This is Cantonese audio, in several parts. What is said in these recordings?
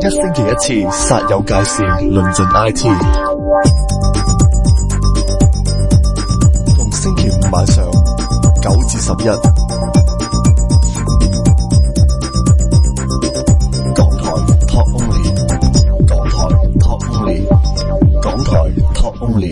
一星期一次，煞有介事，論盡 IT。逢星期五晚上9至11，港台 Talk Only， 港台 Talk Only， 港台 Talk Only。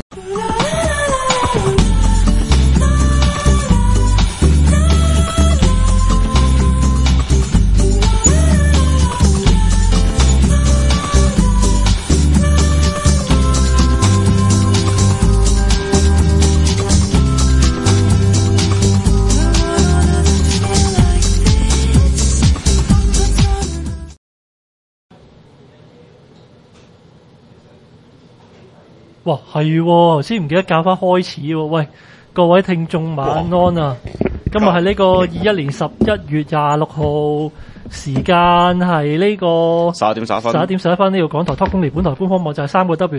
哇，係喎，先唔記得教翻開始喎。喂，各位聽眾晚安啊！今日係呢個21年11月26號，時間係呢個 11點11分。 呢個港台 Talk Only 本台官方網站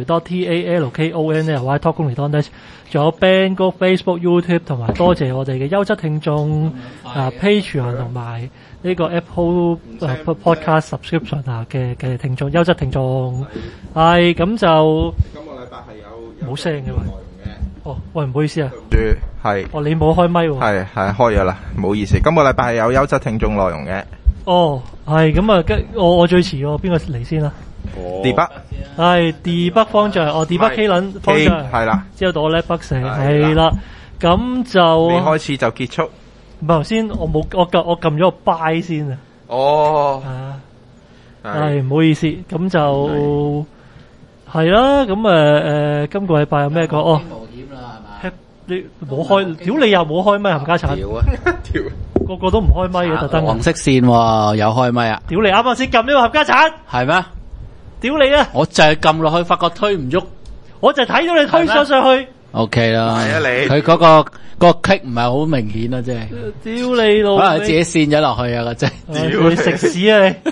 3w.talkon.net 或者 Talkonly.net， 仲有 Bang 哥 Facebook、YouTube 同埋多謝我哋嘅優質聽眾Patreon 同埋呢個 Apple Podcast Subscription 嘅聽眾，優質聽眾係咁就。冇聲嘅喎。哦，喂，唔好意思啊。 係。 哦，你冇開咪喎。 係開咗啦，唔好意思。今個禮拜係有優質聽眾內容嘅。 哦，係咁啊，我最遲喎，邊個嚟先啊 ？Debug。 係 Debug 方丈，Debug K 輪方丈。係啦。之後到我叻北蛇，係啦。咁就。 未開始就結束。 唔係頭先，我撳咗個 buy 先啊。 哦。 係唔好意思，咁就。係啦，咁今個禮拜有咩講？哦，冒險啦，係咪？你冇開，屌你又冇開咪，冚家鏟！屌啊！屌，個個都唔開咪嘅，特登。 黃色線喎，有開咪啊！ 屌你啱啱先撳呢個冚家鏟！係咩？屌你啊！ 我就係撳落去，發覺推唔喐， 我就睇到你推咗上去。 OK 啦， 係啊你。佢嗰個 click 唔係好明顯啊，真係。 屌你老！ 可能自己線咗落去啊，個真。 屌你食屎啊你！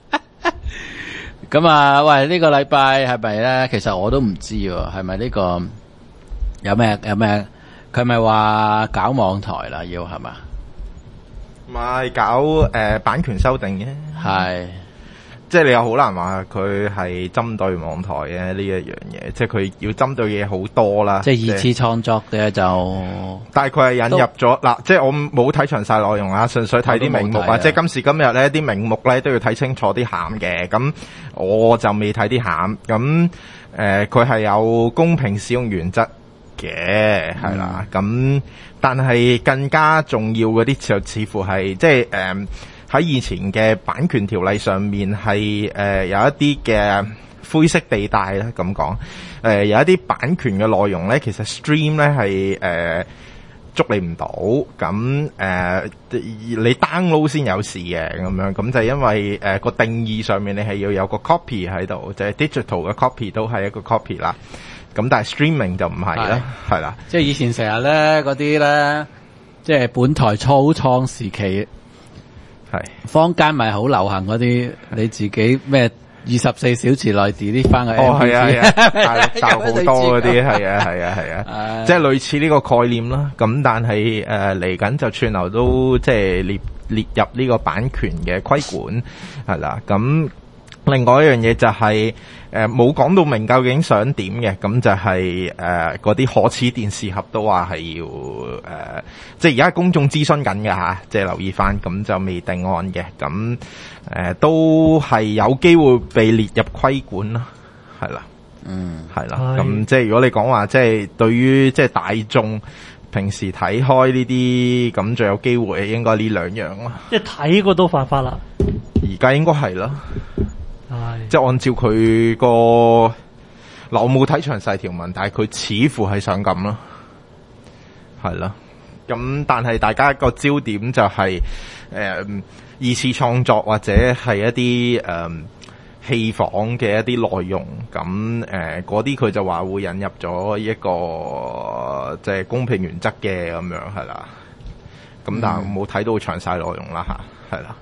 咁啊，喂，呢個禮拜係咪咧？其實我都唔知喎，係咪呢個有咩？佢咪話搞網台啦，要係嘛？ 唔係搞版權修訂嘅， 係， 即係你又好難話佢係針對網台嘅呢一樣嘢，即係佢要針對嘅嘢好多啦。 即係二次創作嘅就， 但係佢係引入咗嗱，即係我冇睇詳細內容啊，純粹睇啲名目啊。即係今時今日咧，啲名目咧都要睇清楚啲餡嘅。咁我就未睇啲餡。咁佢係有公平使用原則嘅，係啦。咁但係更加重要嗰啲就似乎係即係喺以前嘅版權條例上面係有一啲嘅灰色地帶咧，咁講有一啲版權嘅內容咧，其實 stream 咧係捉你唔到，咁你 download 先有事嘅咁樣，咁就因為個定義上面你係要有個 copy 喺度，就係 digital 嘅 copy 都係一個 copy 啦。咁但係 streaming 就唔係啦，係啦。 即係以前成日咧嗰啲咧，即係本台初創時期。係坊間咪好流行嗰啲你自己咩24小時內 delete 翻個 MP3 係好多嗰啲係啊，即係類似呢個概念啦。咁但係嚟緊就串流都即係列入呢個版權嘅規管係啦。咁另外一樣嘢就係冇講到明究竟想點嘅，咁就係嗰啲可恥電視盒都話係要即係而家公眾諮詢緊嘅吓，即係留意翻，咁就未定案嘅，咁都係有機會被列入規管啦，係啦，係啦，咁即係如果你講話即係對於即係大眾平時睇開呢啲，咁就有機會應該呢兩樣咯， 即係睇過都犯法啦， 而家應該係啦。即係按照佢個我冇睇詳細條文，但係佢似乎係想咁咯，係啦。咁但係大家個焦點就係二次創作或者係一啲戲仿嘅一啲內容，咁嗰啲佢就話會引入咗一個即係公平原則嘅咁樣係啦。咁但係冇睇到詳細內容啦吓，係啦。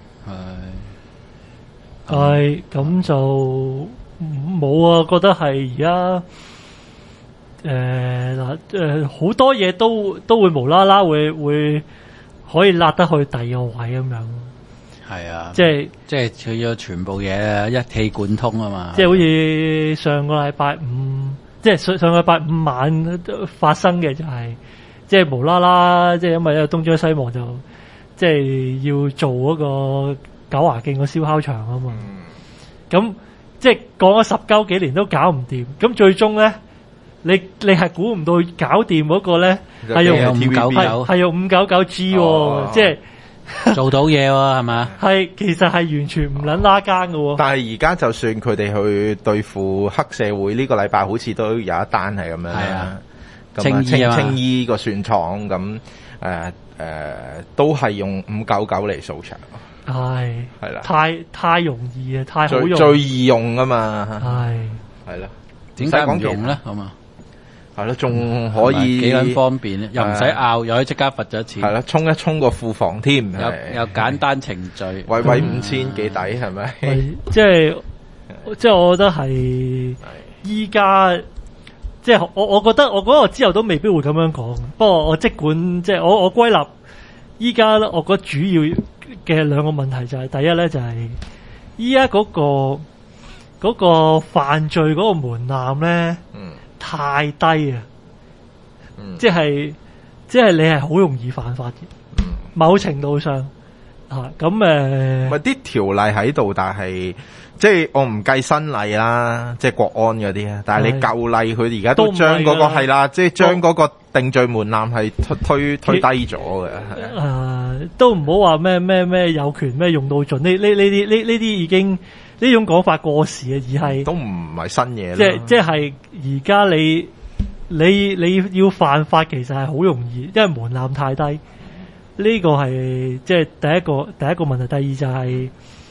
係咁就冇啊，覺得係而家好多嘢都會無啦啦會可以辣得去第二個位咁樣。 係啊， 即係佢要全部嘢一氣貫通啊嘛。 即係好似上個禮拜五，即係上個禮拜五晚發生嘅就係，即係無啦啦，即係因為呢個東張西望就即係要做嗰個九華徑個燒烤場啊嘛。咁即係講咗10幾年都搞唔掂，咁最終咧，你係估唔到搞掂嗰個咧係用 599 係用599G 喎，即係做到嘢喎，係嘛？ 係其實係完全唔撚拉更嘅喎。 但係而家就算佢哋去對付黑社會，呢個禮拜好似都有一單係咁樣啦。青衣個蒜廠咁都係用599嚟掃場。係啦，太容易啊，太好用，最易用啊嘛。係啦， 點解唔用咧？咁啊， 係咯，仲可以幾撚方便咧？又唔使拗，又可以即刻罰咗錢。 係啦，沖一沖個庫房添， 有簡單程序， 位5000幾抵係咪？ 即係我覺得係依家，即係我覺得我之後都未必會咁樣講。不過我即管即係我歸納，依家咧，我覺得主要嘅兩個問題就係第一咧，就係依家嗰個犯罪嗰個門檻咧，太低啊！即係你係好容易犯法嘅，某程度上咁咪啲條例喺度，但係即係我唔計新例啦，即係國安嗰啲啊。但係你舊例，佢而家都將嗰個係啦，即係將嗰個定罪門檻係推低咗嘅。 都唔好話咩有權咩用到盡，呢啲已經呢種講法過時啊，而係都唔係新嘢啦。 即係而家你要犯法其實係好容易，因為門檻太低。呢個係即係第一個問題。第二就係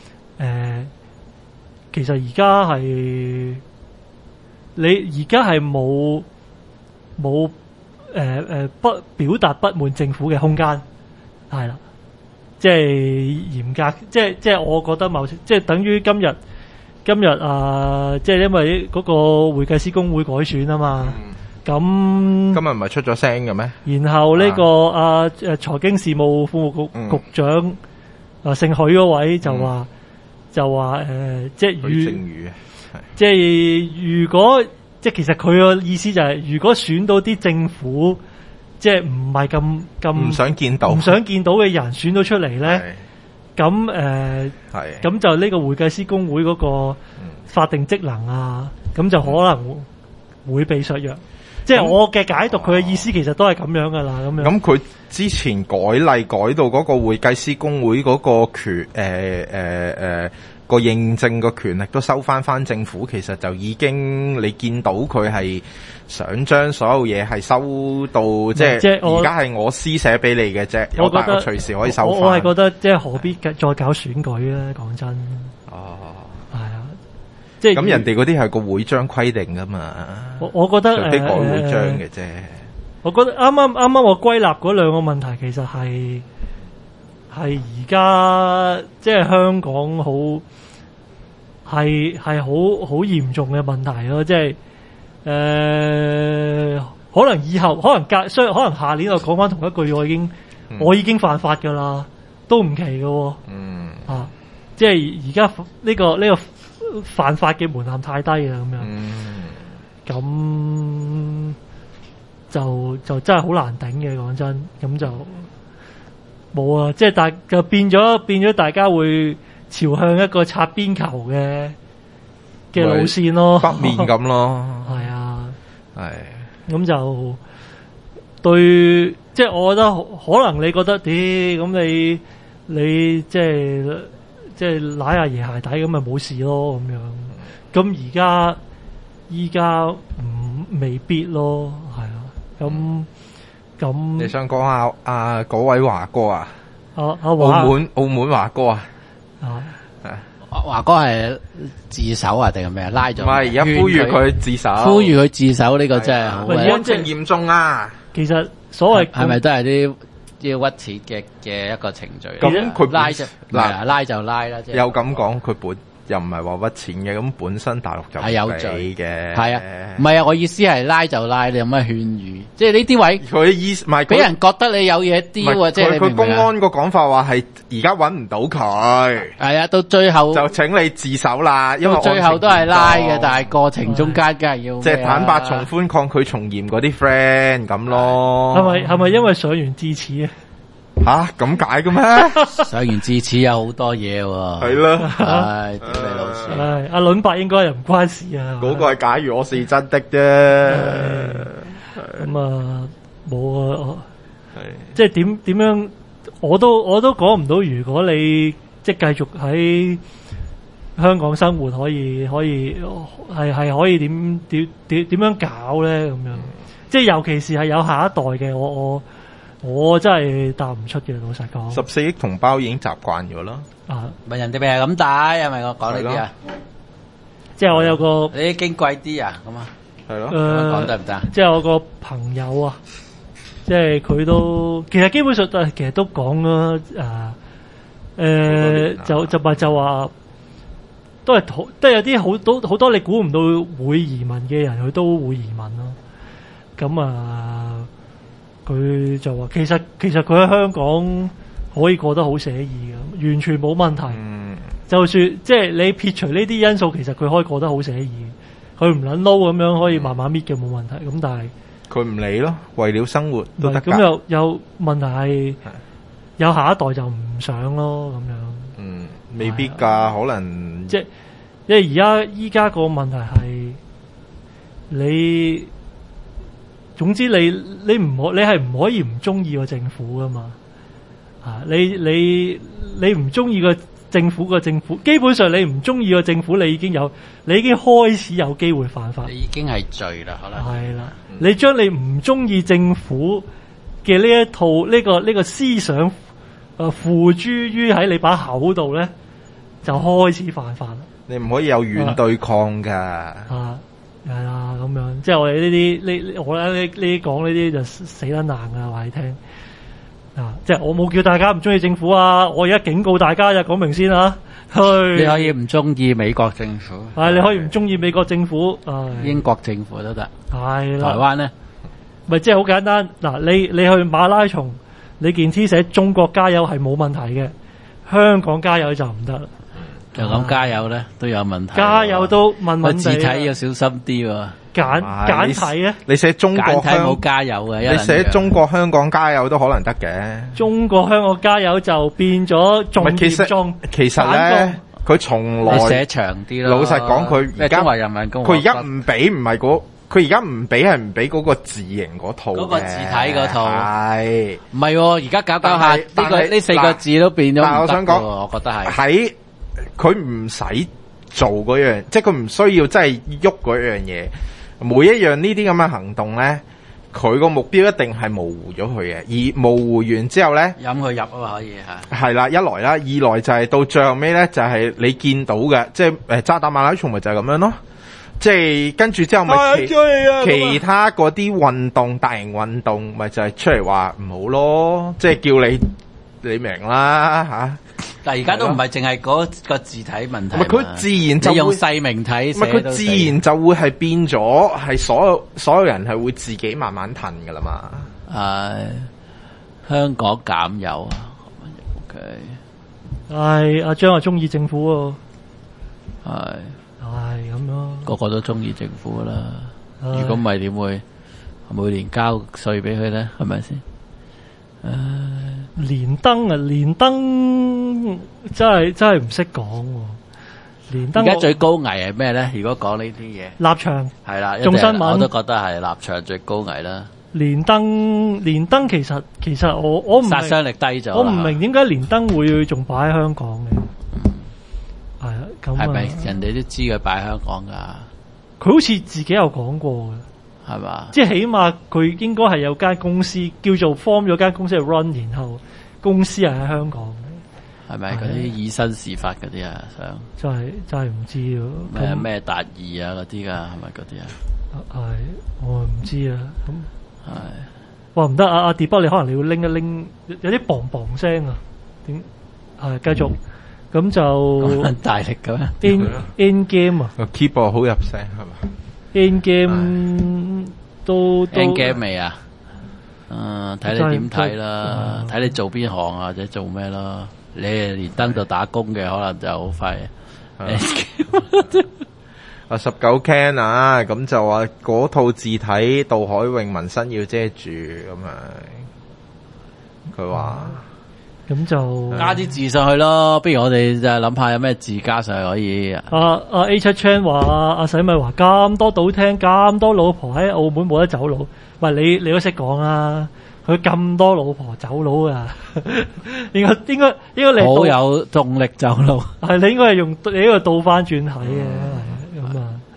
其實而家係你而家係冇不表達不滿政府嘅空間，係啦，即係嚴格，即係我覺得即係等於今日即係因為嗰個會計師公會改選啊嘛，咁今日唔係出咗聲嘅咩？ 然後呢個財經事務副局長姓許嗰位就話即係如果即係其實佢個意思就係，如果選到啲政府即係唔係咁唔想見到嘅人選到出嚟咧，咁咁就呢個會計師公會嗰個法定職能啊，咁就可能會被削弱。即係我嘅解讀，佢嘅意思其實都係咁樣噶啦，咁樣。咁佢之前改例改到嗰個會計師公會嗰個權個認證個權力都收翻政府，其實就已經你見到佢係想將所有嘢係收到，即係而家係我施捨俾你嘅啫，我覺得隨時可以收翻。 我係覺得即係何必再搞選舉咧？講真。係啊，即係咁人哋嗰啲係個會章規定噶嘛。 我覺得啲改會章嘅啫。 我覺得啱啱我歸納嗰兩個問題，其實係而家即係香港係好嚴重嘅問題咯，即係可能以後可能下年我講翻同一句，我已經犯法噶啦，都唔奇嘅。即係而家呢個犯法嘅門檻太低啦，咁樣，咁就真係好難頂嘅，講真，咁就冇啊！即係就變咗大家會朝向一個擦邊球嘅路線咯， 北面咁咯， 係啊，咁就對，即係我覺得可能你覺得咁你即係舐下爺鞋底咁咪冇事咯，咁樣，咁依家未必咯，係啊，咁你想講下嗰位華哥啊？澳門華哥啊？ 華哥係自首啊定係咩啊？拉咗？唔係， 而家呼籲佢自首。 呼籲佢自首呢個真係好案情嚴重啊！ 其實所謂係咪都係啲要屈錢嘅一個程序？ 咁佢拉就拉啦。 有咁講，佢又唔係話屈錢嘅，咁本身大陸就係有俾罪嘅。 係啊，唔係啊，我意思係拉就拉，你有咩勸喻？即係呢啲位佢意思唔係俾人覺得你有嘢唔係啲喎，即係你佢公明唔明啊？ 安個講法話係而家揾唔到佢， 係啊，到最後就請你自首啦。因為到最後都係拉嘅，但係係過程中間梗係要即係坦白從寬，抗拒從嚴嗰啲 friend 咁咯。 係咪因為上完智齒啊？ 吓咁解嘅咩？ 上完智齒有好多嘢喎。 係啦， 唉，屌你老師！ 唉，阿倫伯應該又唔關事啊。 嗰個係假如我是真的啫。 咁啊，冇啊， 係即係點樣？我都講唔到。如果你即係繼續喺香港生活，可以係可以點樣搞咧？咁樣，即係尤其是係有下一代嘅，我真係答唔出嘅，老實講。 14億同胞已經習慣咗啦。 啊， 問人哋咪係咁打，係咪我講呢啲啊？ 即係我有個你啲矜貴啲啊？咁啊？ 係咯。 講得唔得？ 即係我個朋友啊，即係佢都其實基本上其實都講啦，就話都係有啲好多你估唔到會移民嘅人，佢都會移民咯。咁啊，佢就話其實佢喺香港可以過得好寫意嘅，完全冇問題。就算即係你撇除呢啲因素，其實佢可以過得好寫意。佢唔撚撈咁樣可以慢慢搣嘅冇問題。咁但係佢唔理咯，為了生活都得㗎。 咁有問題係有下一代就唔想咯咁樣。 未必㗎，可能即係因為依家個問題係你，總之你係唔可以唔中意個政府噶嘛。你唔中意個政府，基本上你唔中意個政府，你已經開始有機會犯法。 你已經係罪啦，可能係啦。你將你唔中意政府嘅呢一套呢個思想付諸於喺你把口度咧，就開始犯法啦。 你唔可以有軟對抗㗎。 係啦，咁樣即係我哋我覺得呢啲講呢啲就死得難㗎，話你聽。即係我冇叫大家唔中意政府啊！我而家警告大家就講明先啊！ 你可以唔中意美國政府， 你可以唔中意美國政府， 英國政府都得。 係啦， 台灣咧， 咪即係好簡單。嗱，你去馬拉松，你件 T 寫中國加油係冇問題嘅，香港加油就唔得啦。 就咁加油咧都有問題。 加油都問問地， 字體要小心啲喎。 簡體咧， 你寫中國冇加油嘅， 你寫中國香港加油都可能得嘅。 中國香港加油就變咗重嚴重。 其實咧，佢從來寫長啲咯。 老實講，佢而家中華人民共和國佢而家唔俾，唔係佢而家唔俾係唔俾嗰個字形嗰套嘅。 嗰個字體嗰套係唔係喎？而家搞下呢四個字都變咗唔得。 但係我想講， 我覺得係喺佢唔使做嗰樣，即係佢唔需要真係喐嗰樣嘢。每一樣呢啲咁嘅行動咧，佢個目標一定係模糊咗佢嘅，而模糊完之後咧， 飲佢入啊嘛可以嚇。 係啦，一來啦，二來就係到最後尾咧，就係你見到嘅，即係渣打馬拉松咪就係咁樣咯，即係跟住之後咪其他嗰啲運動大型運動咪就係出嚟話唔好咯，即係叫你明啦嚇。 但係而家都唔係淨係嗰個字體問題， 佢自然就會用細明體寫， 佢自然就會係變咗係所有人係會自己慢慢騰噶啦嘛。 香港減油啊 ，OK。 阿張啊，中意政府喎。 係咁咯。 個個都中意政府啦。如果唔係點會每年交稅俾佢咧？係咪先？ 連登真係唔識講喎。連登而家最高危係咩咧？如果講呢啲嘢， 立場係啦， 眾新聞我都覺得係立場最高危啦。 連登其實我唔明殺傷力低咗。 我唔明點解連登會仲擺喺香港嘅。係啊，咁係咪人哋都知佢擺喺香港㗎？ 佢好似自己有講過嘅。 係嘛？ 即係起碼佢應該係有間公司叫做 form 咗間公司去 run， 然後公司係喺香港嘅。係咪嗰啲以身試法嗰啲啊？ 真係唔知喎。 咩達義啊嗰啲㗎？係咪嗰啲啊？ 係我唔知啊。咁係哇唔得啊！阿 D 波你可能你要拎一拎，有啲砰砰聲啊。點係繼續咁就咁大力嘅咩 in game 啊個 keyboard 好入聲係嘛？ ，in game 都 ？end game 未啊？睇你點睇啦，睇你做邊行或者做咩咯。你係連登度打工嘅，可能就好快。 19 Ken 啊，咁就話嗰套字體渡海泳紋身要遮住咁啊，佢話咁就加啲字上去咯。不如我哋就諗下有咩字加上去可以。 A7 Chan 話阿洗米話咁多賭廳咁多老婆喺澳門冇得走佬，喂你都識講啊！佢咁多老婆走佬啊，應該你好有動力走佬。 係你應該係用你呢個倒翻轉睇嘅咁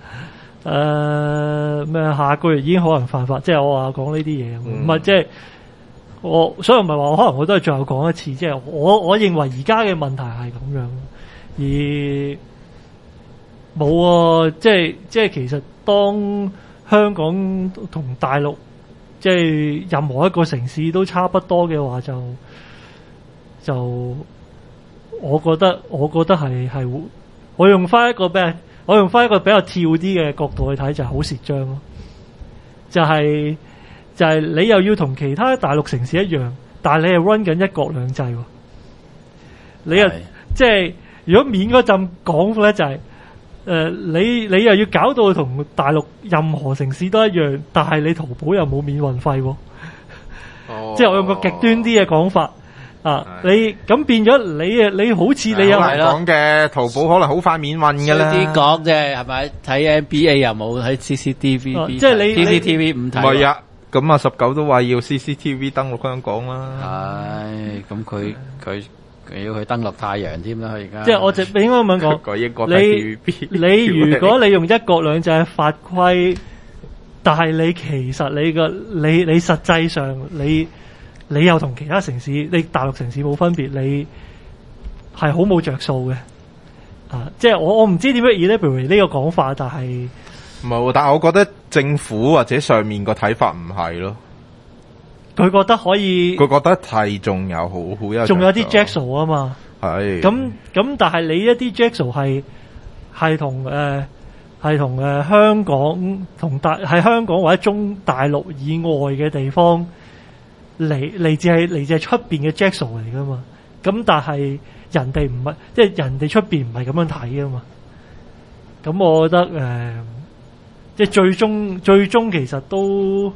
啊。咩下個月已經可能犯法，即係我話講呢啲嘢，唔係即係我，所以唔係話可能我都係最後講一次，即係我認為而家嘅問題係咁樣，而冇啊，即係其實當香港同大陸。即係任何一個城市都差不多嘅話，就我覺得係我用翻一個比較跳啲嘅角度去睇，就係好蝕章咯。就係你又要同其他大陸城市一樣，但係你係 run 緊一國兩制喎。你又即係如果免嗰陣講咧，就係。你又要搞到同大陸任何城市都一樣，但係你淘寶又冇免運費喎。即係我用個極端啲嘅講法啊，你咁變咗你好似你有係講嘅淘寶可能好快免運嘅啦。 啲講啫係咪？睇 NBA 又冇睇 CCTV， 即係你 CCTV 唔睇。 唔係啊，咁啊19都話要 CCTV 登陸香港啦。 係咁佢要去登陸太陽添啦，而家。 即係我就應該咁樣講。你如果你用一國兩制嘅法規，但係你其實你實際上你又同其他城市，你大陸城市冇分別，你係好冇着數嘅。即係我唔知點樣 elaborate 呢個講法，但係唔係，但係我覺得政府或者上面個睇法唔係咯。 佢覺得可以， 佢覺得係仲有好有， 仲有啲 Jackal 啊嘛， 係咁，但係你一啲 Jackal 係同香港係香港或者中大陸以外嘅地方嚟自係出邊嘅 Jackal 嚟噶嘛，咁但係人哋唔係，即係人哋出邊唔係咁樣睇噶嘛，咁我覺得即係最終其實都。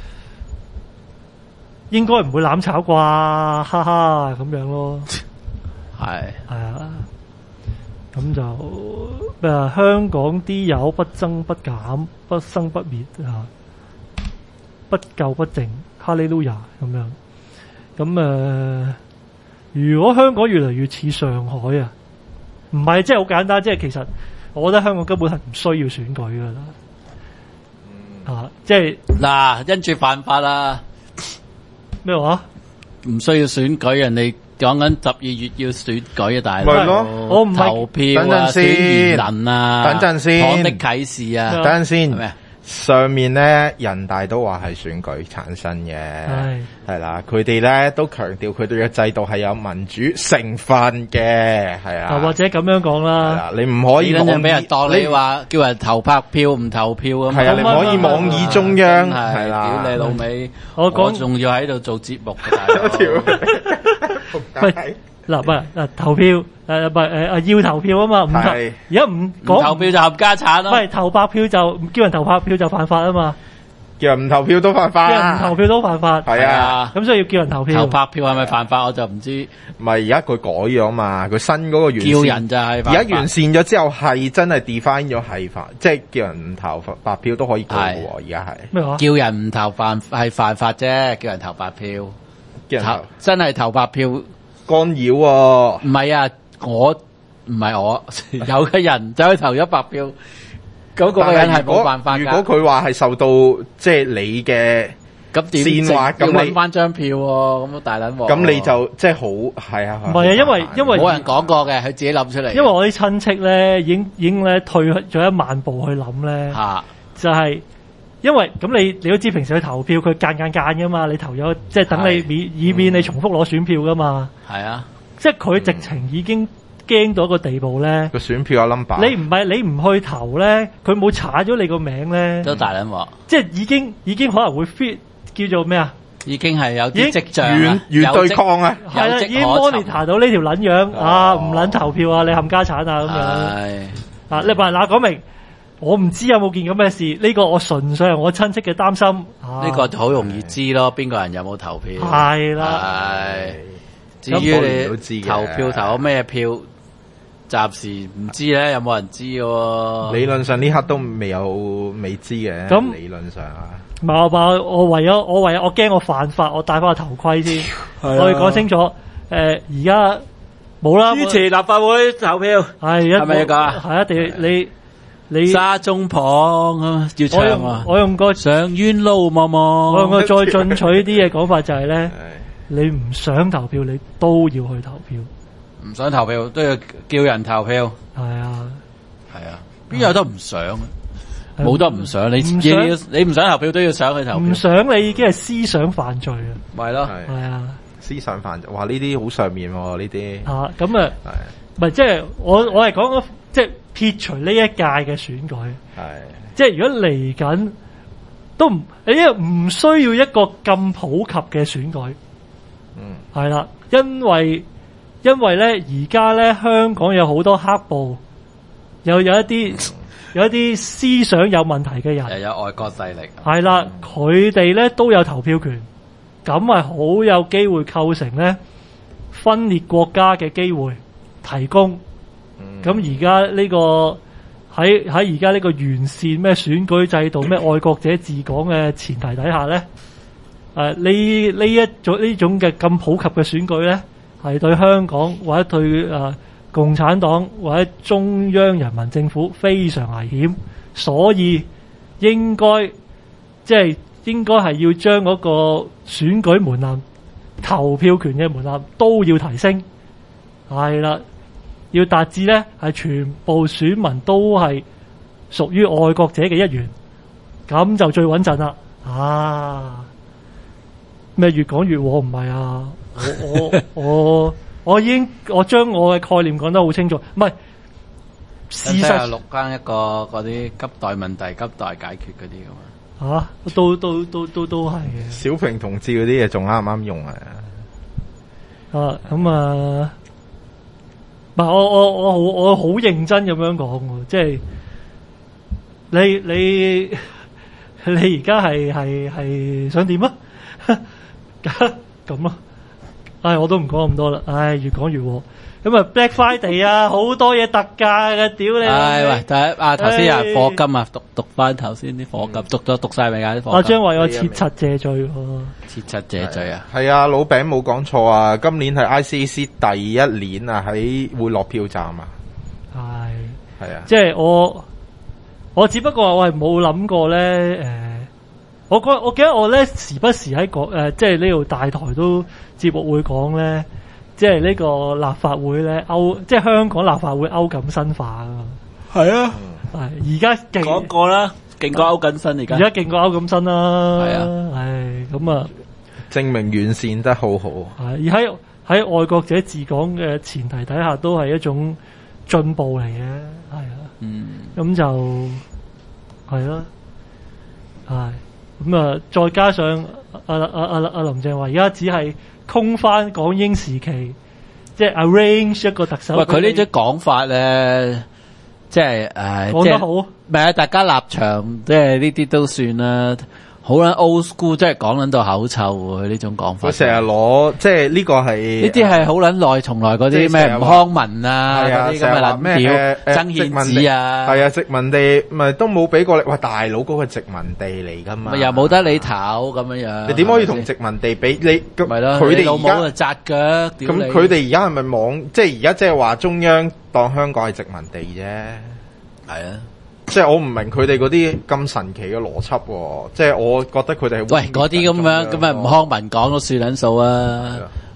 應該唔會攬炒啩，哈哈咁樣咯。係啊，咁就香港啲友不增不減，不生不滅啊，不垢不淨，哈利路亞咁樣。咁如果香港越嚟越似上海啊，唔係即係好簡單，即係其實我覺得香港根本係唔需要選舉噶啦。即係嗱，因住犯法啦。 咩話？ 唔需要選舉，人哋講緊12月要選舉啊，大佬。 咪咯， 我唔係投票啊，選賢人啊， 等陣先， 黨的啟示啊， 等陣先。上面咧人大都話係選舉產生嘅，係啦，佢哋咧都強調佢哋嘅制度係有民主成分嘅，係啊。 或者咁樣講啦， 你唔可以俾人當你話叫人投白票唔投票咁。 係啊，你唔可以妄議中央，係啦。 屌你老味，我仲要喺度做節目嘅大佬。 嗱，唔係投票，要投票啊嘛，唔投，而家唔講投票就冚家產咯。 唔係投白票就叫人投白票就犯法啊嘛， 叫人唔投票都犯法， 叫人唔投票都犯法， 係啊， 咁所以要叫人投票。 投白票係咪犯法我就唔知。 唔係而家佢改咗嘛，佢新嗰個完善， 叫人就係而家完善咗之後係真係 define 咗係法，即係叫人唔投白票都可以告喎。而家係咩話？ 叫人唔投係犯法啫，叫人投白票， 叫人投真係投白票。 干擾喎， 唔係啊，唔係我有個人走去投咗白票，嗰個人係冇辦法㗎。 如果佢話係受到即係你嘅咁煽惑，咁你揾翻張票喎，咁都大撚鑊。 咁你就即係好係啊， 唔係啊，因為冇人講過嘅，佢自己諗出嚟。 因為我啲親戚咧已經咧退咗一萬步去諗咧，就係。因為咁你都知平時去投票佢間噶嘛，你投咗即係等你以免你重複攞選票噶嘛。係啊，即係佢直情已經驚到一個地步咧， 個選票有 number， 你唔去投咧，佢冇踩咗你個名咧， 都大撚鑊， 即係已經可能會 fit 叫做咩啊？ 已經係有啲跡象遠對抗啊， 係啦，已經 monitor 到呢條撚樣啊，唔撚投票啊，你冚家產啊咁樣。你話嗱講明，我唔知有冇件咁嘅事，呢個我純粹係我親戚嘅擔心。 呢個就好容易知咯，邊個人有冇投票。 係啦， 至於你投票投咩票，暫時唔知咧，有冇人知喎？ 理論上呢刻都未知嘅。咁理論上啊。 我為咗我驚我犯法，我戴翻個頭盔先。我要講清楚。而家冇啦。 支持立法會投票係咪㗎？ 係一定你沙中旁啊，要唱啊！ 我用個上冤路望望。 我用個再進取啲嘅講法就係咧，你唔想投票，你都要去投票。 唔想投票都要叫人投票。 係啊， 邊有得唔想啊？冇得唔想，你唔想投票都要想去投票。 唔想你已經係思想犯罪啊！ 咪咯， 係啊， 思想犯罪，哇！呢啲好上面喎，呢啲咁啊，唔係即係我係講即係撇除呢一屆嘅選舉，即係如果嚟緊都唔，因為唔需要一個咁普及嘅選舉，係啦，因為咧而家咧香港有好多黑暴，有一啲思想有問題嘅人， 又有外國勢力， 係啦，佢哋咧都有投票權，咁係好有機會構成咧分裂國家嘅機會提供。咁而家呢個喺而家呢個完善咩選舉制度、咩愛國者治港嘅前提底下咧，呢種嘅咁普及嘅選舉咧，係對香港或者對共產黨或者中央人民政府非常危險，所以應該係要將嗰個選舉門檻、投票權嘅門檻都要提升，係啦，要達至咧係全部選民都係屬於愛國者嘅一員，咁就最穩陣啦。咩越講越和唔係啊？我將我嘅概念講得好清楚，唔係事實錄翻一個嗰啲急待問題、急待解決嗰啲㗎嘛。 都係嘅。 小平同志嗰啲嘢仲啱唔啱用啊？ 咁啊，唔係我好認真咁樣講喎，即係你而家係想點啊？咁啊！我都唔講咁多啦，越講越禍。咁啊 Black Friday 啊，好多嘢特價嘅，屌你！ 喂，頭先課金啊，讀翻頭先啲課金，讀晒未啊？啲課金。 阿張為我切柒謝罪喎， 切柒謝罪啊！ 係啊，老餅冇講錯啊！今年係 ICAC 第一年啊，會落票站啊。係啊， 即係我只不過我係冇諗過咧，我記得我咧時不時喺即係呢度大台都節目會講咧，即係呢個立法會咧即係香港立法會歐錦新化噶嘛。係啊，而家講過啦，勁過歐錦新而家勁過歐錦新啦。係啊，咁啊， 證明完善得好好。 而喺愛國者治港嘅前提底下，都係一種進步嚟嘅。係啊，咁就係咯，咁啊，再加上阿林鄭話，而家只係空翻港英時期，即係 arrange 一個特首。喂， 佢呢種講法咧，即係講得好。唔係啊，大家立場即係呢啲都算啦。好撚 old school，即係講撚到口臭喎！呢種講法， 佢成日攞即係呢個係呢啲係好撚耐，從來嗰啲咩吳康文啊嗰啲咁嘅撚咩曾憲梓啊， 係啊，殖民地咪都冇俾過你。喂，大佬嗰個殖民地嚟㗎嘛， 又冇得你投咁樣樣。 你點可以同殖民地比？你咪咯， 佢哋老母就紮腳。 咁佢哋而家係咪妄？即係而家即係話中央當香港係殖民地啫。 係啊。 即係我唔明佢哋嗰啲咁神奇嘅邏輯喎，即係我覺得佢哋係喂嗰啲咁樣咁咪吳康文講都算撚數啊！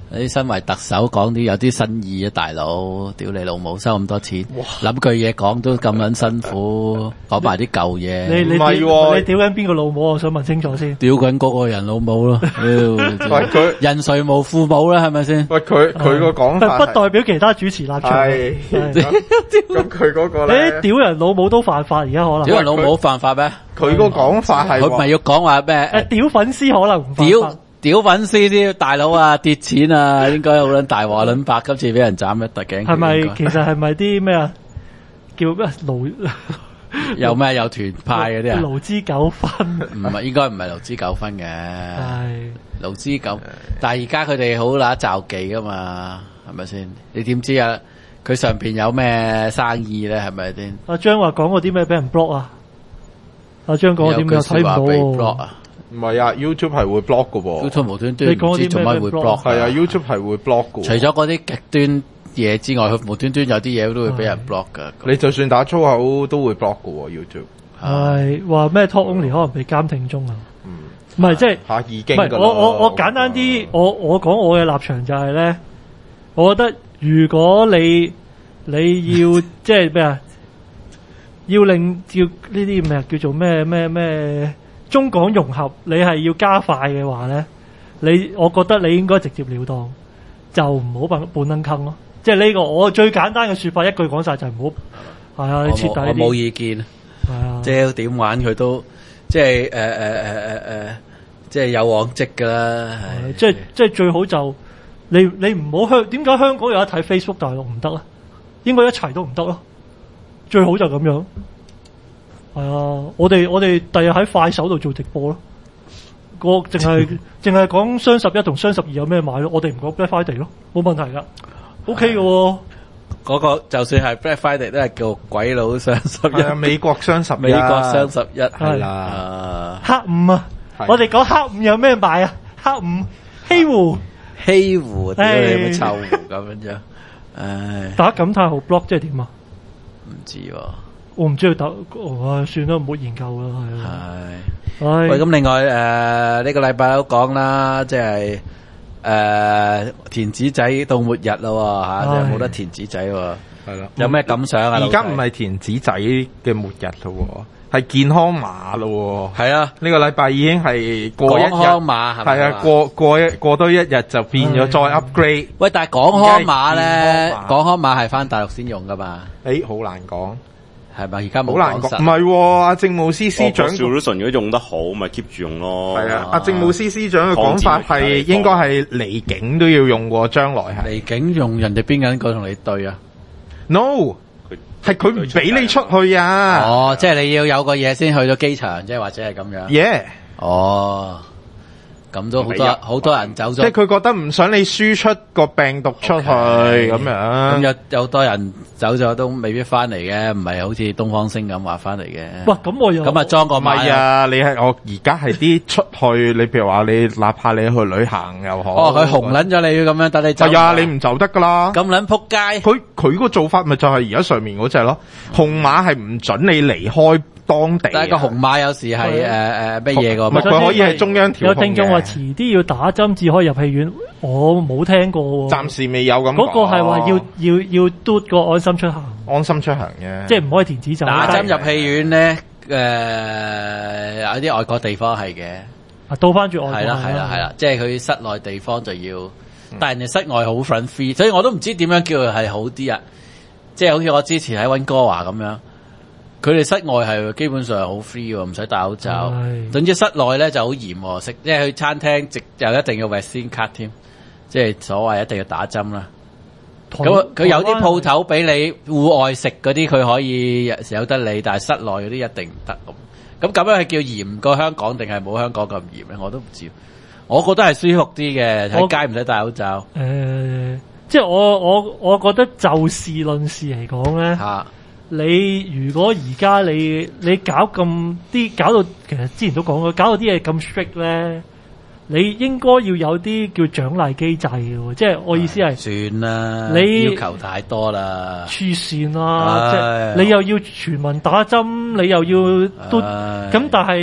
你身為特首講啲有啲新意啊，大佬，屌你老母收咁多錢，諗句嘢講都咁撚辛苦，講埋啲舊嘢。 你唔係喎你屌緊邊個老母？我想問清楚先。 屌緊嗰個人老母咯， 佢人誰無父母啦，係咪先？ 喂，佢個講法不代表其他主持立場。 係咁佢嗰個咧， 你屌人老母都犯法，而家可能。 屌人老母犯法咩？ 佢個講法係佢咪要講話咩？ 屌粉絲可能唔犯法。 屌粉絲啲大佬啊，跌錢啊，應該好撚大話撚白，今次俾人斬一突頸。 係咪其實係咪啲咩啊？叫咩勞？ 有咩有團派嗰啲啊？ 勞資糾紛唔係，應該唔係勞資糾紛嘅。 係勞資糾，但係而家佢哋好揦罩忌噶嘛，係咪先？你點知啊？佢上邊有咩生意咧？係咪先？ 阿張話講過啲咩俾人 block 啊？阿張講過啲咩睇唔到喎？ 唔係啊 ，YouTube 係會 block 噶喎。 YouTube 無端端唔知做乜會 block。 係啊 ，YouTube 係會 block 噶。 除咗嗰啲極端嘢之外，佢無端端有啲嘢都會俾人 block 噶。 你就算打粗口都會 block 噶喎 YouTube。 係話咩 Talk Only 可能被監聽中啊？唔係即係已經唔係我簡單啲，我講我嘅立場就係咧，我覺得如果你要即係咩啊，要令叫呢啲咩叫做咩中港融合，你係要加快嘅話咧，我覺得你應該直接了當，就唔好半登坑咯。即係呢個我最簡單嘅說法，一句講晒就係唔好係啊，你徹底啲。 我冇意見。係啊，即係點玩佢都即係即係有往績噶啦。 即係最好就你唔好點解香港有得睇 Facebook 大陸唔得啊？應該一齊都唔得咯。最好就咁樣。係啊，我哋第日喺快手度做直播咯。淨係講雙十一同雙十二有咩買咯，我哋唔講 Black Friday 咯，冇問題噶 ，OK 嘅喎。 嗰個就算係 Black Friday 都係叫鬼佬雙十一， 美國雙十一， 美國雙十一係啦。 黑五啊，我哋講黑五有咩買啊？黑五西湖， 屌你有冇臭湖咁樣啫？唉， 打感嘆號 block 即係點啊？ 唔知喎。 我唔知佢打，算啦，唔好研究啦，係。 喂，咁另外呢個禮拜都講啦，即係填紙仔到末日咯吓，即係冇得填紙仔喎。係啦，有咩感想啊？ 而家唔係填紙仔嘅末日咯，係健康碼咯。係啊，呢個禮拜已經係過一日。港康碼係咪？係啊，過多一日就變咗再 upgrade。 喂，但係港康碼咧，港康碼係翻大陸先用噶嘛？ 好難講。 係咪而家冇好難講？唔係喎，阿政務司司長 solution 如果用得好，咪 keep 住用咯。 係啊，阿政務司司長嘅講法係應該係離境都要用喎，將來係。 離境用人哋邊個人過同你對啊 ？No， 係佢唔俾你出去啊！ 哦，即係你要有個嘢先去到機場，即係或者係咁樣。 Yeah。 哦。咁都好多人走咗， 即係佢覺得唔想你輸出個病毒出去咁樣。 咁有多人走咗都未必翻嚟嘅，唔係好似東方星咁話翻嚟嘅。 哇！咁我又咁啊裝個碼啊！你係我而家係啲出去，你譬如話你哪怕你去旅行又好。 哦，佢紅撚咗你咁樣，等你走。 係啊，你唔走得噶啦。 咁撚仆街。 佢個做法咪就係而家上面嗰隻咯，紅碼係唔准你離開當地。 但係個紅碼有時係乜嘢個？ 唔係佢可以係中央調控嘅。 有聽眾話遲啲要打針至可以入戲院，我冇聽過喎。 暫時未有咁講。 嗰個係話要嘟個安心出行。 安心出行嘅， 即係唔可以填紙仔。 打針入戲院咧，有啲外國地方係嘅。 倒翻轉外國。 係啦，即係佢室內地方就要，但係人哋室外好 front free，所以我都唔知點樣叫佢係好啲啊！即係好似我之前喺溫哥華咁樣。佢哋室外係基本上好 free 喎，唔使戴口罩。總之室內咧就好嚴喎，即係去餐廳又一定要 vaccine card 添，即係所謂一定要打針啦。咁佢有啲鋪頭俾你戶外食嗰啲，佢可以有得你，但係室內嗰啲一定唔得咁。咁樣係叫嚴過香港定係冇香港咁嚴咧？我都唔知。我覺得係舒服啲嘅，喺街唔使戴口罩。 即係我覺得就事論事嚟講咧。你如果而家你搞到其實之前都講過，搞到啲嘢咁 strict 咧，你應該要有啲叫獎勵機制嘅喎，即係我意思係算啦，你要求太多啦， 黐線啦，即係你又要全民打針，你又要都咁，但係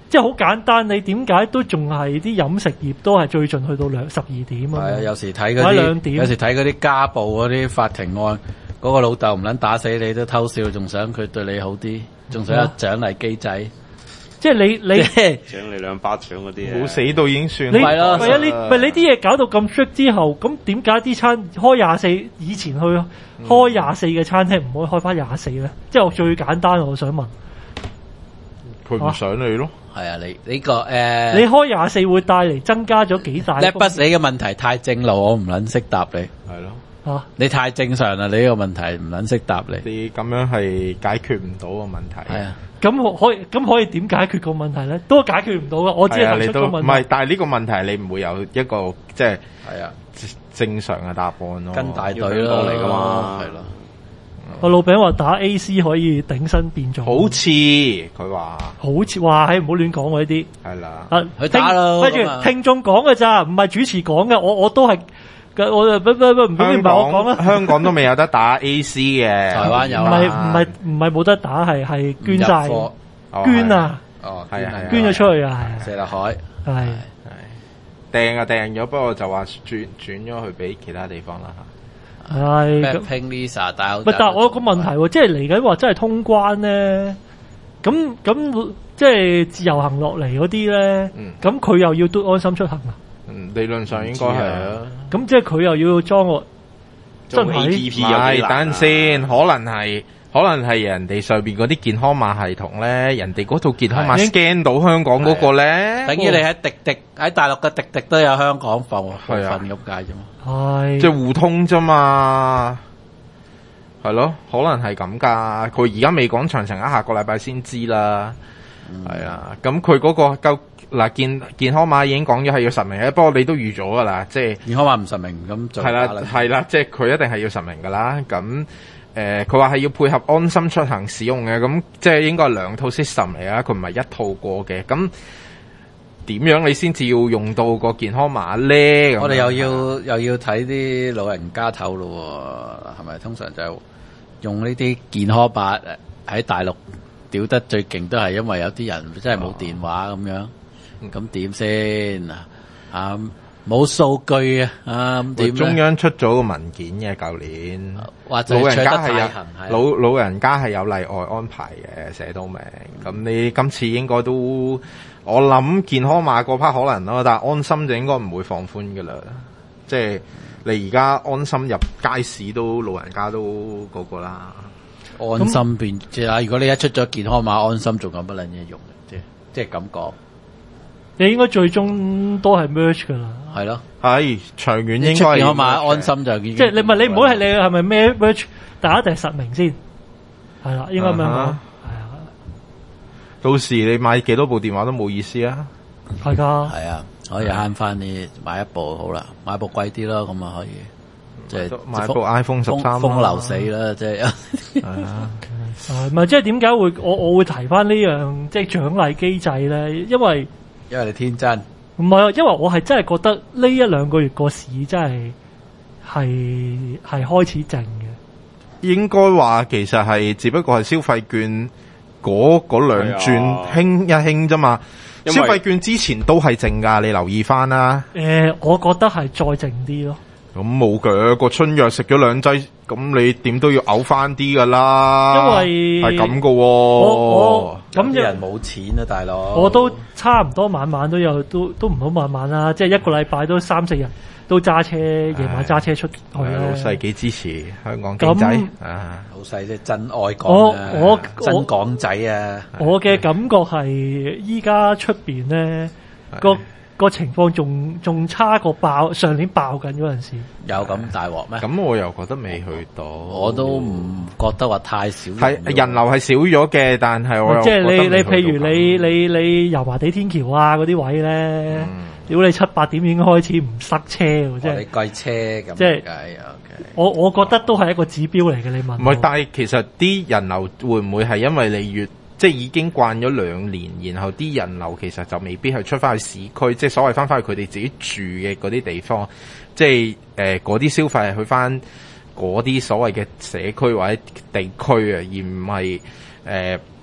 即係好簡單，你點解都仲係啲飲食業都係最盡去到12點啊？ 係啊，有時睇嗰或者2 啲， 點有時睇嗰啲家暴嗰啲法庭案，嗰個老豆唔撚打死你都偷笑，仲想佢對你好啲，仲想有獎勵機制。 即係你獎你2巴掌嗰啲冇死到已經算你係咯係啊，你啲嘢搞到咁 strict 之後，咁點解啲餐開24以前去開24嘅餐廳唔可以開翻24咧？即係我最簡單，我想問。 佢唔想你咯。 係啊，你呢個你開24會帶嚟增加咗幾大？ 叻不死嘅問題太正路，我唔撚識答你。 係咯。 嚇！ 你太正常啦，你呢個問題唔撚識答你。 你咁樣係解決唔到個問題。 係啊， 咁可以點解決個問題咧？都解決唔到噶，我只係提出個問題。 唔係，但係呢個問題你唔會有一個即係係啊， 正常嘅答案咯。 跟大隊要咯香港嚟㗎嘛係咯。 個老餅話打 AC 可以頂身變壯， 好似佢話好似話唔好亂講喎呢啲。 係啦。 啊， 去打咯跟住咁啊聽眾講嘅咋，唔係主持講嘅。我都係，我唔明白我講啦。 香港都未有得打 AC 嘅， 台灣有唔啦。 係冇得打，係捐晒唔入貨捐啊， 哦， 係啊捐咗出去啊，係射落海。 係。 掟咗，不過就話轉咗去俾其他地方啦嚇。 係咁 Blackpink Lisa 戴口罩。 唔係，但係我有個問題喎，即係嚟緊話真係通關咧，咁即係自由行落嚟嗰啲咧，咁佢又要都安心出行啊？ 理論上應該係啊。 咁即係佢又要裝個真係 APP 唔係，等陣先，可能係人哋上邊嗰啲健康碼系統咧，人哋嗰套健康碼 scan 到香港嗰個咧， 等於你喺滴滴喺大陸嘅滴滴都有香港部分咁解啫嘛。 係即係互通啫嘛，係咯，可能係咁噶。佢而家未講詳情，下個禮拜先知啦。係啊，咁佢嗰個嗱健康碼已經講咗係要實名嘅，不過你都預咗噶啦，即係健康碼唔實名咁就係啦，即係佢一定係要實名噶啦。咁佢話係要配合安心出行使用嘅，咁即係應該係2套 system 嚟啊，佢唔係一套過嘅。咁點樣你先至要用到個健康碼咧？ 我哋又要睇啲老人家頭咯，係咪？通常就用呢啲健康碼喺大陸屌得最勁，都係因為有啲人真係冇電話咁樣。咁點先啊？冇數據啊？咁點？ 中央出咗個文件嘅，舊年或者老人家係有老人家係有例外安排嘅，寫到明。咁你今次應該都，我諗健康碼嗰 part 可能咯，但係安心就應該唔會放寬噶啦。即係你而家安心入街市都老人家都嗰個啦。 安心變即係如果你一出咗健康碼，安心仲有乜撚嘢用嘅？即係咁講。 你應該最終都係 merge 噶啦。 係咯， 係長遠應該出健康碼安心就已經即係你唔係你唔好係你係咪咩 merge，但係一定係實名先。係啦，應該咁樣講。係啊。 到時你買幾多部電話都冇意思啊。 係㗎。 係啊，可以慳翻啲買一部好啦，買部貴啲咯，咁啊可以。即係買部 iPhone 13 風流死啦，即係。 係啊。 唔係即係點解會我會提翻呢樣即係獎勵機制咧？因為你天真。 唔係啊，因為我係真係覺得呢1-2個月個市真係開始靜嘅。 應該話其實係只不過係消費券嗰兩轉興一興啫嘛。消費券之前都係靜㗎，你留意翻啦。 我覺得係再靜啲咯。 咁冇嘅，個春藥食咗2劑，咁你點都要嘔翻啲噶啦。 因為係咁噶。 我咁啲人冇錢啊，大佬。 我都差唔多晚晚都有，都唔好晚晚啦，即係一個禮拜都3-4日都揸車，夜晚揸車出去啦。 老細幾支持香港經濟啊！ 老細即係真愛港啊！ 我真港仔啊！ 我嘅感覺係依家出邊咧個情況仲差過上年爆緊嗰陣時。 有咁大鑊咩？ 咁我又覺得未去到。 我都唔覺得話太少。 係人流係少咗嘅，但係我又即係你譬如你你油麻地天橋啊嗰啲位咧，如果你7-8點已經開始唔塞車喎，即係你計車咁。 即係我覺得都係一個指標嚟嘅。你問唔係，但係其實啲人流會唔會係因為你越即係已經慣咗2年，然後啲人流其實就未必係出翻去市區，即係所謂翻返去佢哋自己住嘅嗰啲地方，即係嗰啲消費係去翻嗰啲所謂嘅社區或者地區啊，而唔係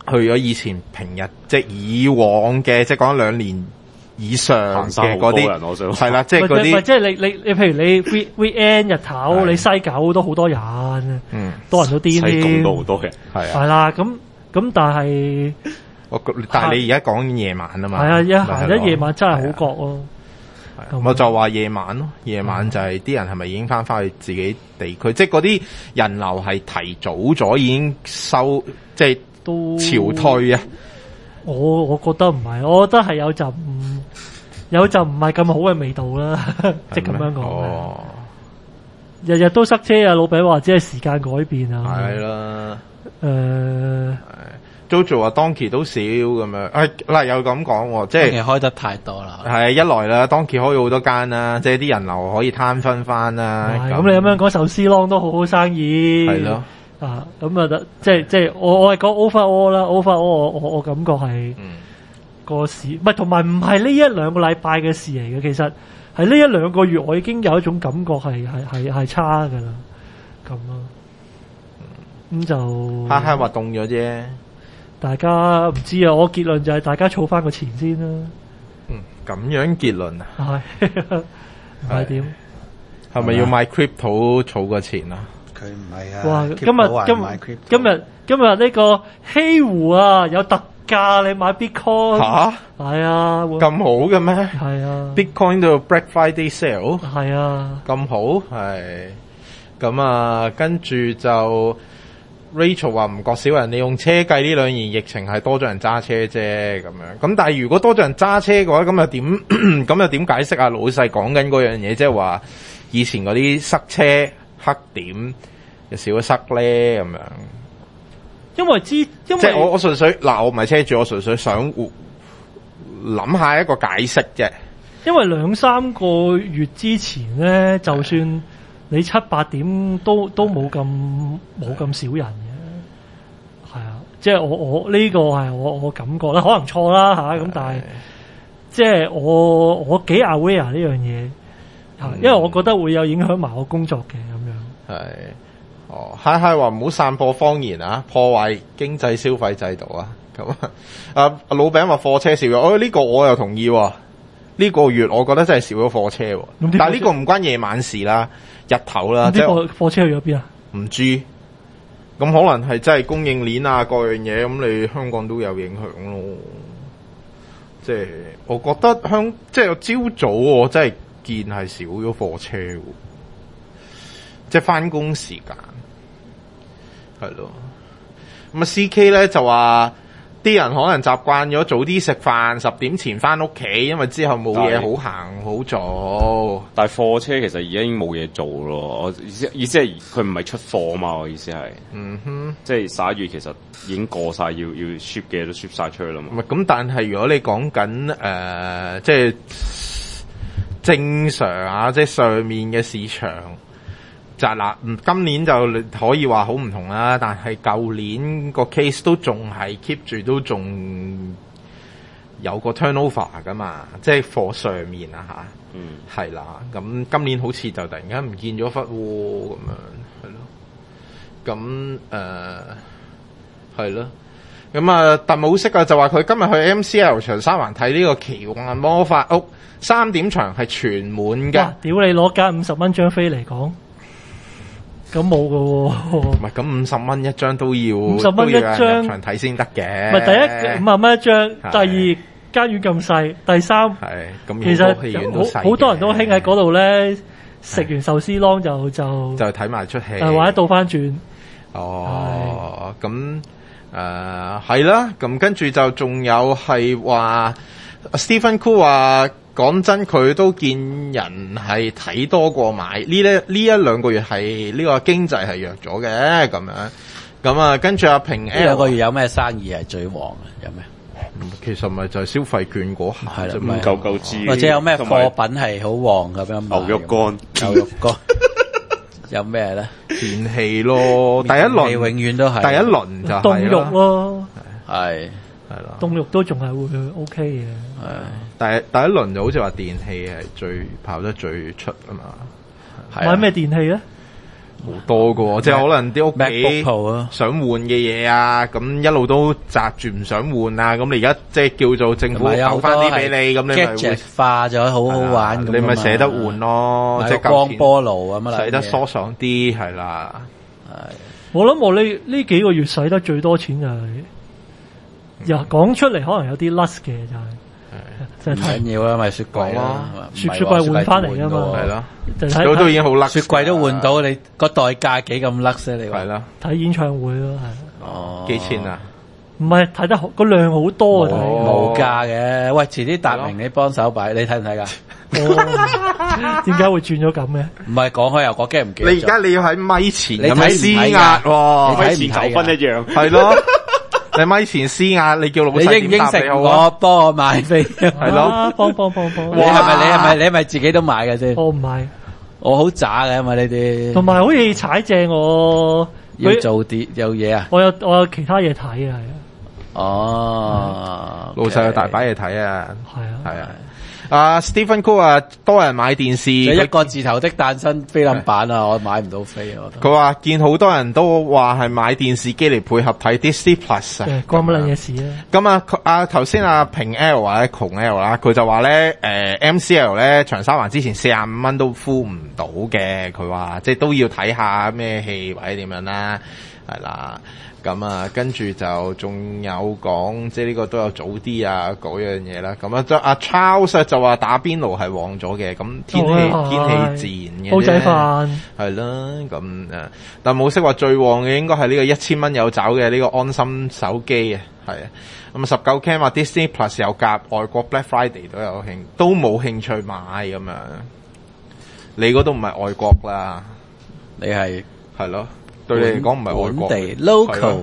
去咗以前平日即係以往嘅，即係講2年以上嘅嗰啲，係啦，即係嗰啲， 即係你譬如你 weekend 日頭，你西九都好多人，多人都癲添， 西貢都好多人， 係啦，咁但係你而家講夜晚啊嘛， 係啊，行咗夜晚真係好覺咯。 我就話夜晚咯，夜晚就係啲人係咪已經翻去自己地區？即係嗰啲人流係提早咗已經收，即係都潮退啊！ 我覺得唔係，我覺得係有陣唔係咁好嘅味道啦，即係咁樣講。日日都塞車啊！老餅話只係時間改變啊。 係啦。Jojo 啊 Donkey 都少咁樣。嗱又咁講喎，即係開得太多啦。 係一來啦 Donkey 開咗好多間啦，即係啲人流可以攤分翻啦。 咁你咁樣講壽司郎都好好生意。 係咯。 咁啊，即係我係講 overall 啦 ，overall 我感覺係個市，唔係同埋唔係呢1-2個禮拜嘅事嚟嘅，其實係呢1-2個月我已經有一種感覺係差㗎啦，咁咯，咁就係話凍咗啫， 大家唔知啊，我結論就係大家儲翻個錢先啦。 咁樣結論啊？ 係點？ 係咪要買 crypto 儲個錢啊？ 佢唔係啊！ 哇！今日呢個西湖啊有特價，你買 Bitcoin 吓？ 係啊！ 咁好嘅咩？ 係啊 ！Bitcoin 到 Black Friday sale 係啊！ 咁好係咁啊！跟住就 Rachel 話唔覺少人，你用車計呢2年疫情係多咗人揸車啫咁樣。咁但係如果多咗人揸車嘅話，咁又點？咁又點解釋啊？老細講緊嗰樣嘢，即係話以前嗰啲塞車黑點。就少咗塞咧咁樣，因為即係我純粹嗱，我唔係車主，我純粹想諗下一個解釋啫。因為2-3個月之前咧，就算你7-8點都冇咁少人嘅，係啊，即係我呢個係我感覺啦，可能錯啦吓，咁但係即係我幾 aware 呢樣嘢，因為我覺得會有影響埋我工作嘅咁樣。係。嗨話唔好散播謊言啊，破壞經濟消費制度啊！咁老餅話貨車少咗，呢個我又同意喎。呢個月我覺得真係少咗貨車，但係呢個唔關夜晚事啦，日頭啦。啲貨車去咗邊啊？唔知，咁可能係真係供應鏈啊各樣嘢，咁你香港都有影響咯。即係我覺得即係朝早我真係見係少咗貨車，即係翻工時間。係咯，咁啊 CK 咧就話啲人可能習慣咗早啲食飯，10點前翻屋企，因為之後冇嘢好行好做。但係貨車其實而家已經冇嘢做咯，我意思係佢唔係出貨啊嘛，我意思係，即係11月其實已經過晒，要 ship 嘅都 ship 晒出去啦嘛。唔係咁，但係如果你講緊即係正常啊，即係上面嘅市場。就嗱，今年就可以話好唔同啦，但係舊年個 case 都仲係 keep 住，都仲有個 turnover 噶嘛，即係貨上面啊吓，係啦，咁今年好似就突然間唔見咗忽喎咁樣，係咯，咁係咯，咁啊特冇識啊就話佢今日去 MCL 長沙灣睇呢個奇幻魔法屋3點場係全滿㗎，屌你攞間50蚊張飛嚟講。咁冇㗎喎，唔係咁50蚊一張都要50蚊一張入場睇先得嘅。唔係第一50蚊一張，第二間院咁細，第三係咁其實好多人都興喺嗰度咧，食完壽司郎就睇埋出戲，或者倒翻轉。哦，咁係啦，咁跟住就仲有係話 Stephen Koo 話。講真，佢都見人係睇多過買，呢1-2個月係呢個經濟係弱咗嘅咁樣，咁啊跟住阿平 L 呢2個月有咩生意係最旺啊？有咩？其實咪就係消費券嗰下啫嘛，夠知。或者有咩貨品係好旺咁樣？牛肉乾，有咩咧？電器咯，第一輪永遠都係第一輪就係凍肉咯，係啦，凍肉都仲係會 OK 嘅。第一輪就好似話電器係跑得最出啊嘛，買咩電器咧？ 好多噶喎，即係可能啲屋企 MacBook Pro 啊想換嘅嘢啊，咁一路都擲住唔想換啊，咁你而家即係叫做政府留翻啲俾你，咁你咪會 gadget 化咗，好好玩咁。 你咪捨得換咯，即係光波爐咁啊， 使得疏爽啲係啦。 我諗我呢幾個月使得最多錢就係，又講出嚟可能有啲 lust 嘅就係， 唔緊要啦，咪雪櫃咯， 雪櫃換翻嚟㗎嘛， 係咯， 就睇都已經好甩， 雪櫃都換到，你個代價幾咁甩啫？你話係啦， 睇演唱會咯，係。 哦， 幾錢啊？ 唔係睇得好個量好多啊！睇無價嘅。喂，遲啲達明你幫手擺，你睇唔睇㗎？ 點解會轉咗咁嘅？ 唔係講開又講驚唔記得咗。 你而家你要喺咪前你睇唔咁施壓喎， 咪前9分一樣。 係咯。你咪前施壓，你叫老細你應唔應承我幫我買飛？ 係咯， 幫。 你係咪自己都買嘅先？ 我唔買， 我好渣嘅嘛呢啲。 同埋好似踩正我要做啲有嘢啊！ 我有其他嘢睇啊，係啊。 哦， 老細有大把嘢睇啊， 係啊。 Stephen Cook 啊，多人買電視， 一個字頭的誕生菲林版啊，我買唔到飛啊！ 佢話見好多人都話係買電視機嚟配合睇 Disney Plus 啊， 關乜撚嘢事啊？ 咁頭先平 L 或者窮 L 啦，佢就話咧MCL 咧長沙灣之前45蚊都敷唔到嘅，佢話即係都要睇下咩戲或者點樣啦，係啦。咁跟住就仲有講，即係呢個都有早啲嗰樣嘢啦。咁阿 Charles 就話打邊爐係旺咗嘅，咁天氣自然嘅。 煲仔飯係啦，咁但冇識話最旺嘅應該係呢個1000蚊有找嘅呢個安心手機啊，係啊。咁19 Cam 話 Disney Plus 有夾，外國 Black Friday 都冇興趣買咁樣。你嗰度唔係外國啦， 你係咯。對你嚟講唔係外國， 本地 local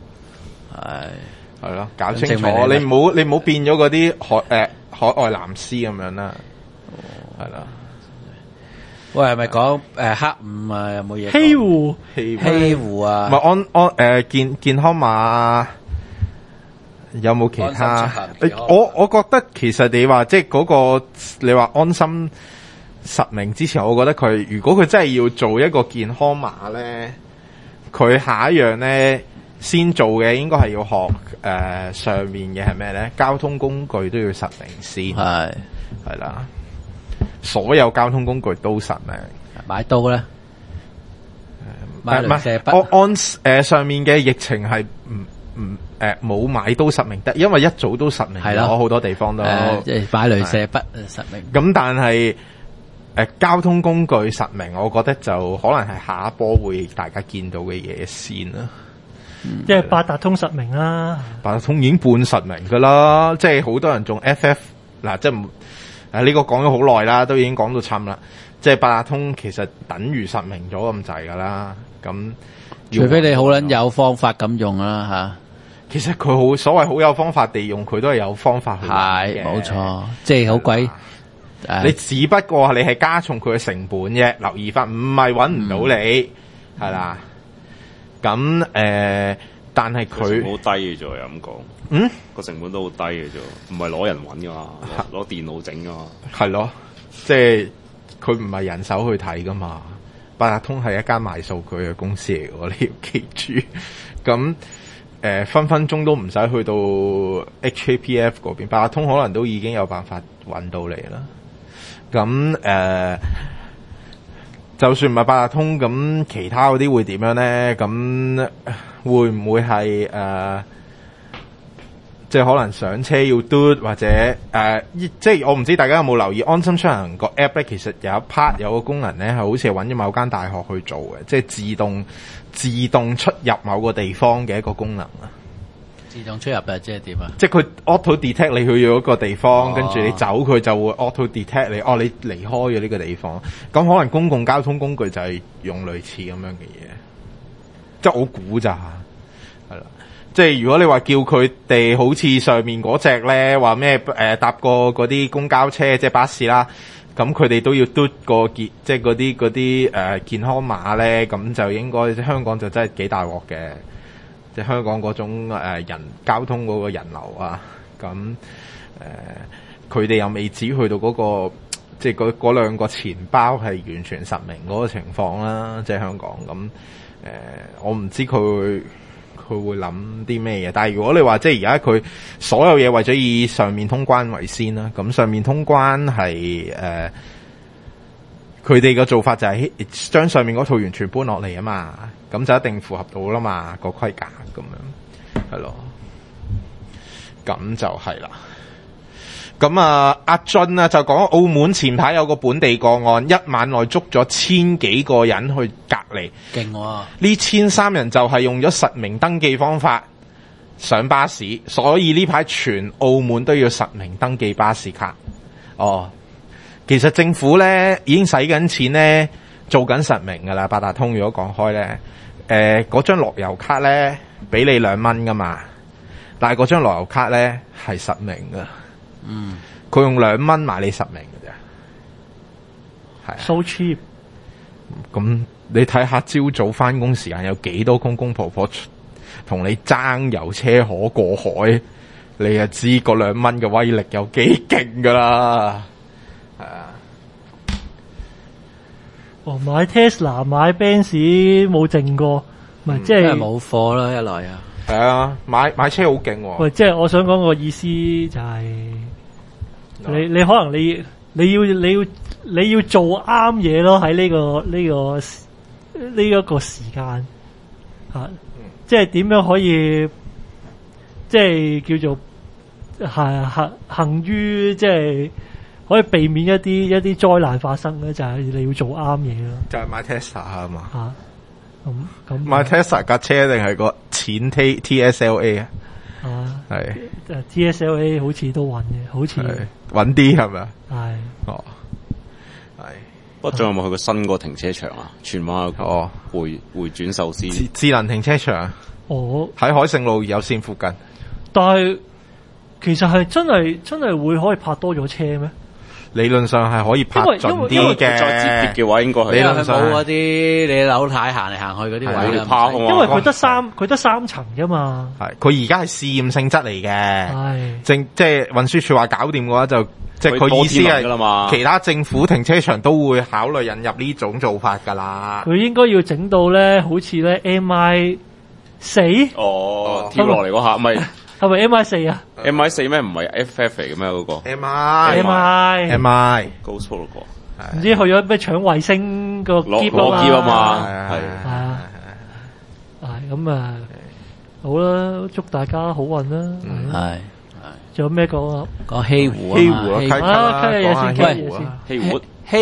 係咯，搞清楚，你唔好變咗嗰啲海外藍絲咁樣啦，係啦。 喂，係咪講黑五啊？有冇嘢？ 西湖啊？ 唔係健康碼有冇其他？我覺得其實你話即係嗰個你話安心實名之前，我覺得佢如果佢真係要做一個健康碼咧。佢下一樣咧先做嘅應該係要學上面嘅係咩咧？交通工具都要實名先，係啦，所有交通工具都實名。 買刀咧，買雷射筆。按上面嘅疫情係冇買刀實名得，因為一早都實名咗好多地方都即係買雷射筆實名。 咁但係。交通工具實名，我覺得就可能係下一波會大家見到嘅嘢先啦。 即係八達通實名啦， 八達通已經半實名噶啦，即係好多人仲 FF 嗱，即係呢個講咗好耐啦，都已經講到慘啦。即係八達通其實等於實名咗咁滯噶啦。咁除非你好撚有方法咁用啦嚇。 其實佢好所謂好有方法地用，佢都係有方法去用嘅。 係冇錯，即係好鬼。 你只不過你係加重佢嘅成本啫，留意翻，唔係揾唔到你，係啦。咁但係佢好低嘅啫，又咁講。個成本都好低嘅啫，唔係攞人揾噶嘛，攞電腦整噶嘛。係咯，即係佢唔係人手去睇噶嘛。八達通係一間賣數據嘅公司嚟嘅，你要記住。咁分分鐘都唔使去到 HAPF 嗰邊，八達通可能都已經有辦法揾到你啦。咁就算唔係八達通，咁其他嗰啲會點樣咧？咁會唔會係即係可能上車要嘟，或者即係我唔知大家有冇留意安心出行個 app 咧？其實有一 part 有個功能咧，係好似係揾咗某間大學去做嘅，即係自動出入某個地方嘅一個功能啊。 自動出入啊，即係點啊？ 即係佢 auto detect 你去咗一個地方，跟住你走，佢就會 auto detect 你。你離開咗呢個地方。咁可能公共交通工具就係用類似咁樣嘅嘢。即係我估咋，係啦。即係如果你話叫佢哋好似上面嗰隻咧，話咩搭過嗰啲公交車，即係巴士啦，咁佢哋都要嘟個即係嗰啲健康碼咧，咁就應該香港就真係幾大鑊嘅。即係香港嗰種交通嗰個人流啊，咁佢哋又未至於去到嗰個即係嗰兩個錢包係完全實名嗰個情況啦，即係香港咁我唔知佢會諗啲咩嘢，但係如果你話即係而家佢所有嘢為咗以上面通關為先啦，咁上面通關係佢哋嘅做法就係將上面嗰套完全搬落嚟啊嘛，咁就一定符合到啦嘛個規格咁樣，係咯，咁就係啦。咁阿俊啊就講澳門前排有個本地個案，一晚內捉咗1000幾個人去隔離， 勁喎！ 呢1003人就係用咗實名登記方法上巴士，所以呢排全澳門都要實名登記巴士卡。哦，其實政府咧已經使緊錢咧做緊實名噶啦，八達通如果講開咧，嗰張樂悠卡咧俾你2蚊噶嘛，但係嗰張樂悠卡咧係實名噶。佢用2蚊買你實名嘅啫，係 so cheap。 咁你睇下朝早翻工時間有幾多公公婆婆同你爭遊車河過海，你就知嗰2蚊嘅威力有幾勁噶啦，係啊。 買 Tesla 買 Benz 冇剩過，咪即係冇貨啦，一來啊。 係啊，買車好勁喎。 喂，即係我想講個意思就係、你可能你要做啱嘢咯，喺呢一個時間吓，即係點樣可以即係叫做行於即係可以避免一啲災難發生咧，就係你要做啱嘢咯。 就係買 Tesla 啊嘛。 吓。咁買 Tesla 架車定係個錢 TSLA 啊？係 TSLA 好似都穩嘅，好似穩啲係咪啊？ 係哦，係。 不過仲有冇去過新個停車場啊？荃灣有個回轉壽司智能停車場。喺海盛路有線附近。 但係其實係真係會可以泊多咗車咩？ 理論上係可以拍盡啲嘅， 再接嘅話應該係理論上冇嗰啲你樓太行嚟行去嗰啲位啦， 因為佢得三層啫嘛。 係佢而家係試驗性質嚟嘅，即係運輸署話搞掂嘅話就即係佢意思係其他政府停車場都會考慮引入呢種做法㗎啦。 佢應該要整到咧，好似咧 MI4 跳落嚟嗰下咪。 係咪 MI4 啊 ？MI4 咩？唔係 FF 嚟嘅咩？嗰個 MI Ghost Protocol 唔知去咗咩搶衛星個攞篋啊嘛， 係咁啊，好啦，祝大家好運啦， 係， 仲有咩講啊？ 講西湖啊， 西湖啊，溪湖啊， 西湖。